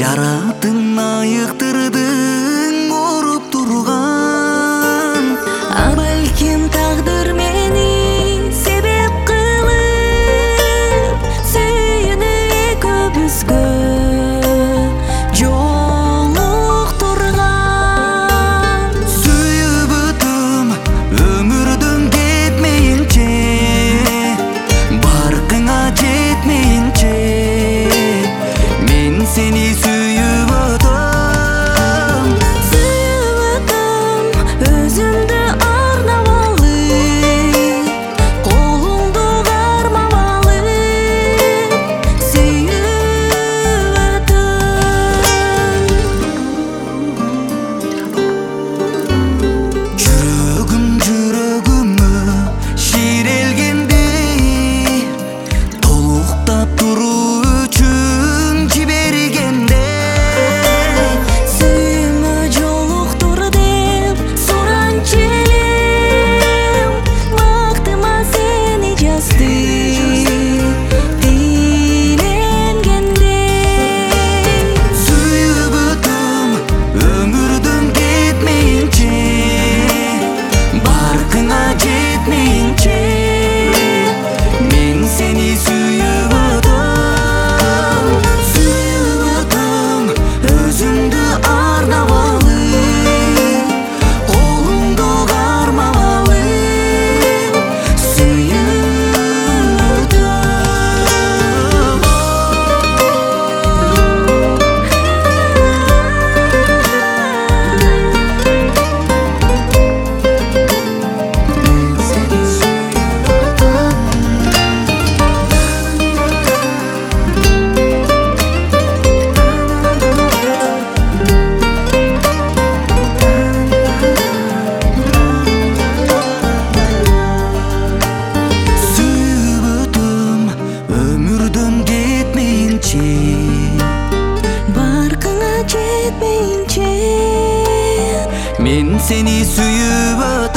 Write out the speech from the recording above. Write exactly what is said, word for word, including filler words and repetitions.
жараттың айыктырдың оруп турган. А балким тагдыр мени себеп кылып сүйүүнү экөөбүзгө жолуктурган. Сүйүп өтөм өмүрдүн кетмейинче, баркыңа жетмейинче мен сени сүйүп өтөм. Сүйүп өтөм өзүмдү арнап алып, колуңду кармап алып сүйүп өтөм. Жүрөгүм жүрөгүмө ширелгенде, толуктап туруу үчүн жибергенде, Сүйүүмө жолуктур деп суранчы элем, бактыма сени жаздым диленгенде. сүйүп өтөм өмүрдүн кетмейинче, баркыңа жетмейинче мен сени сүйүп өтөм. Сүйүп өтөм өзүңдү арнап алып, колуңду кармап алып сүйүп өтөм. Сүйүп өтөм өмүрдүн кетмейинче, Баркыңа жетмейинче мен сени сүйүп өтөм.